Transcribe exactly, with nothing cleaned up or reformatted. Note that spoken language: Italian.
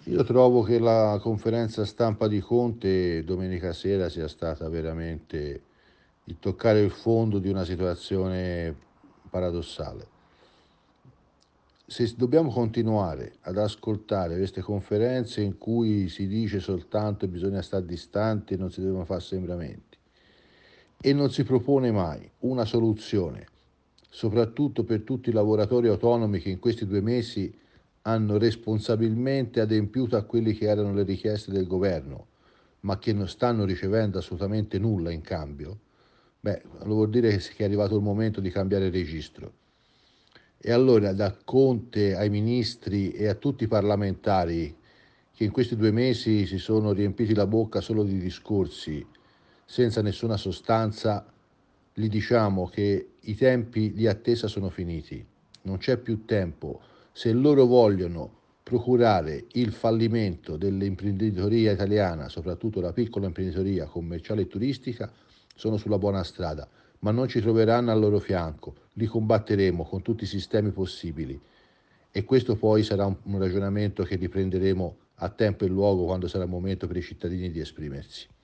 Io trovo che la conferenza stampa di Conte domenica sera sia stata veramente il toccare il fondo di una situazione paradossale. Se s dobbiamo continuare ad ascoltare queste conferenze in cui si dice soltanto bisogna star distanti e non si devono far sembramenti, e non si propone mai una soluzione, soprattutto per tutti i lavoratori autonomi che in questi due mesi hanno responsabilmente adempiuto a quelli che erano le richieste del governo, ma che non stanno ricevendo assolutamente nulla in cambio, beh, allora vuol dire che s che è arrivato il momento di cambiare registro. E allora da Conte ai ministri e a tutti i parlamentari che in questi due mesi si sono riempiti la bocca solo di discorsi senza nessuna sostanza, gli diciamo che i tempi di attesa sono finiti, non c'è più tempo. Se loro vogliono procurare il fallimento dell'imprenditoria italiana, soprattutto la piccola imprenditoria commerciale e turistica, sono sulla buona strada, ma non ci troveranno al loro fianco, li combatteremo con tutti i sistemi possibili e questo poi sarà un, un ragionamento che riprenderemo a tempo e luogo quando sarà il momento per i cittadini di esprimersi.